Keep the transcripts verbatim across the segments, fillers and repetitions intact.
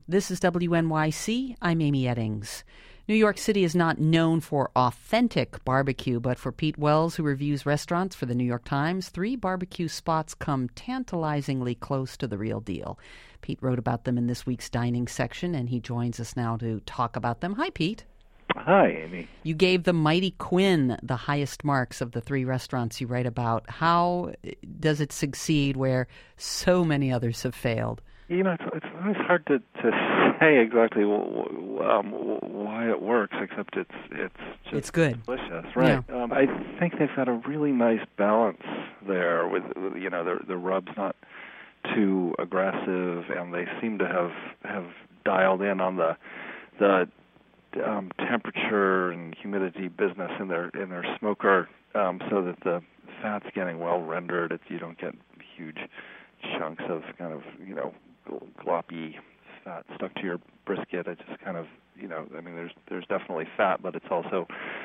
This is W N Y C. I'm Amy Eddings. New York City is not known for authentic barbecue, but for Pete Wells, who reviews restaurants for the New York Times, three barbecue spots come tantalizingly close to the real deal. Pete wrote about them in this week's dining section, and he joins us now to talk about them. Hi, Pete. Hi, Amy. You gave the Mighty Quinn the highest marks of the three restaurants you write about. How does it succeed where so many others have failed? You know, it's, it's always hard to, to say exactly um, why it works, except it's it's just it's good, delicious, right? Yeah. Um, I think they've got a really nice balance there with, you know, the the rub's not too aggressive, and they seem to have have dialed in on the the um, temperature and humidity business in their in their smoker, um, so that the fat's getting well rendered. It's, you don't get huge chunks of kind of, you know, gloppy fat stuck to your brisket. It just kind of, you know, I mean, there's there's definitely fat, but it's also,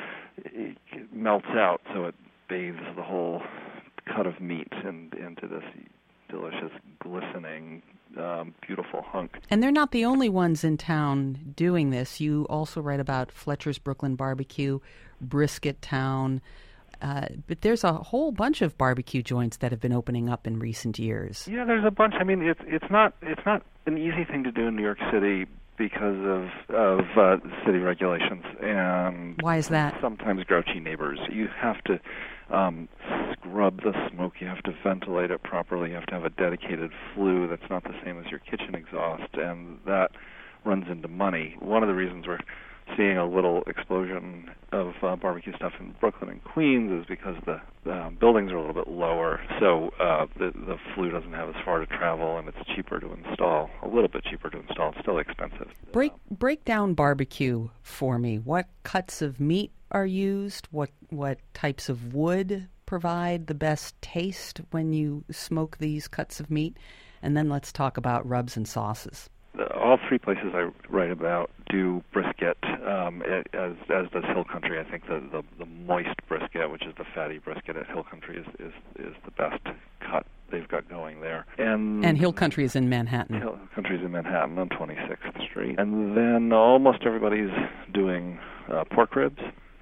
it melts out, so it bathes the whole cut of meat in, into this delicious, glistening, um, beautiful hunk. And they're not the only ones in town doing this. You also write about Fletcher's Brooklyn Barbecue, Brisket Town, Uh, but there's a whole bunch of barbecue joints that have been opening up in recent years. Yeah, there's a bunch. I mean, it's it's not it's not an easy thing to do in New York City because of of uh, city regulations and why is that? Sometimes grouchy neighbors. You have to um, scrub the smoke. You have to ventilate it properly. You have to have a dedicated flue that's not the same as your kitchen exhaust, and that runs into money. One of the reasons we're seeing a little explosion of uh, barbecue stuff in Brooklyn and Queens is because the uh, buildings are a little bit lower, so uh, the, the flue doesn't have as far to travel, and it's cheaper to install, a little bit cheaper to install. It's still expensive. Break break down barbecue for me. What cuts of meat are used? What what types of wood provide the best taste when you smoke these cuts of meat? And then let's talk about rubs and sauces. All three places I write about do brisket, um, as as does Hill Country. I think the, the, the moist brisket, which is the fatty brisket at Hill Country, is, is, is the best cut they've got going there. And, and Hill Country is in Manhattan. Hill Country is in Manhattan on twenty-sixth Street. And then almost everybody's doing uh, pork ribs.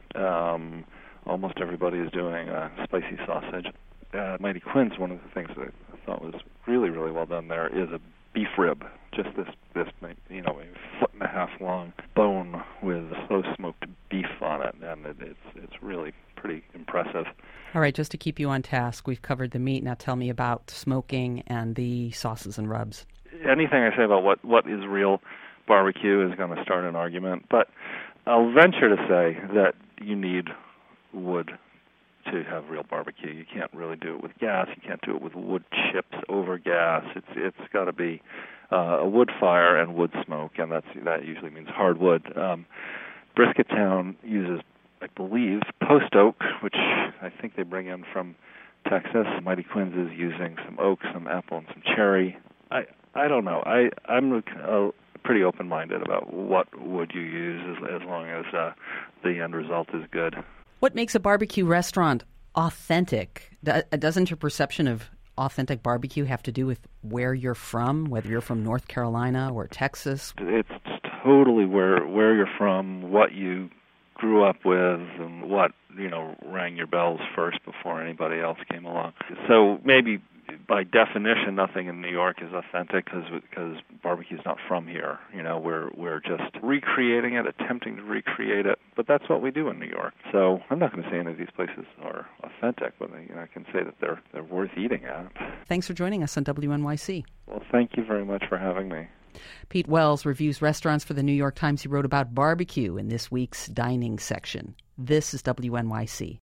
Um, almost everybody is doing uh, spicy sausage. Uh, Mighty Quinn's, one of the things that I thought was really, really well done there is a beef rib, just this, this you know, a foot and a half long bone with slow smoked beef on it, and it, it's it's really pretty impressive. All right, just to keep you on task, we've covered the meat. Now tell me about smoking and the sauces and rubs. Anything I say about what, what is real barbecue is going to start an argument, but I'll venture to say that you need wood to have real barbecue. You can't really do it with gas. You can't do it with wood chips over gas. It's it's got to be uh, a wood fire and wood smoke, and that's that usually means hardwood. Um, Brisket Town uses, I believe, post oak, which I think they bring in from Texas. Mighty Quinn's is using some oak, some apple, and some cherry. I I don't know. I I'm uh, pretty open-minded about what wood you use, as, as long as uh, the end result is good. What makes a barbecue restaurant authentic? Doesn't your perception of authentic barbecue have to do with where you're from, whether you're from North Carolina or Texas? It's totally where where you're from, what you grew up with, and what, you know, rang your bells first before anybody else came along. So maybe by definition, nothing in New York is authentic because because barbecue's not from here. You know, we're we're just recreating it, attempting to recreate it. But that's what we do in New York. So I'm not going to say any of these places are authentic, but you know, I can say that they're they're worth eating at. Thanks for joining us on W N Y C. Well, thank you very much for having me. Pete Wells reviews restaurants for the New York Times. He wrote about barbecue in this week's dining section. This is W N Y C.